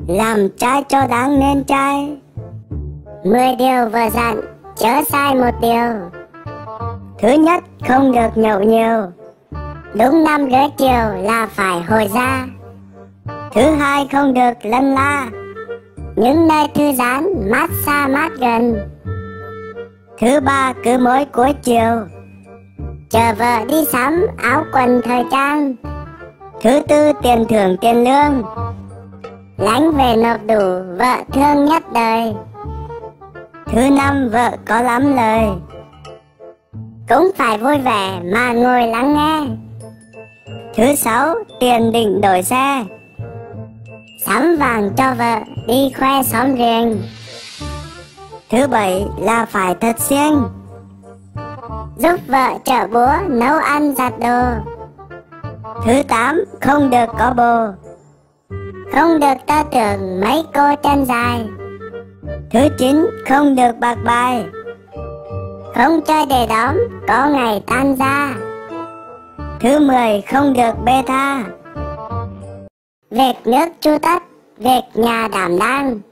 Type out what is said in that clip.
làm trai cho đáng nên trai. 10 điều vợ dặn, chớ sai một điều. Thứ nhất, không được nhậu nhiều. Đúng 5 rưỡi chiều là phải hồi ra. Thứ hai, không được lân la. Những nơi thư giãn, mát xa mát gần. Thứ ba, cứ mỗi cuối chiều Chờ vợ đi sắm áo quần thời trang. Thứ tư, tiền thưởng tiền lương. Lánh về nộp đủ, vợ thương nhất đời. Thứ năm, vợ có lắm lời. Cũng phải vui vẻ mà ngồi lắng nghe. Thứ sáu, tiền định đổi xe. Sắm vàng cho vợ đi khoe xóm riêng. Thứ bảy là phải thật siêng. Giúp vợ chợ búa nấu ăn giặt đồ. Thứ tám, không được có bồ. Không được tơ tưởng mấy cô chân dài. Thứ chín, không được bạc bài. Không chơi đề đóm, có ngày tan ra. Thứ 10, không được bê tha. Việc nước chu tất, việc nhà đảm đang.